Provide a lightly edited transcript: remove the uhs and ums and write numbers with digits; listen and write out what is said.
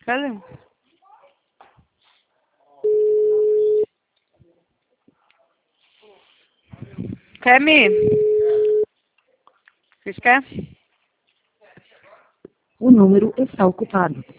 Cadê? Quer me? Vocês querem? O número está ocupado.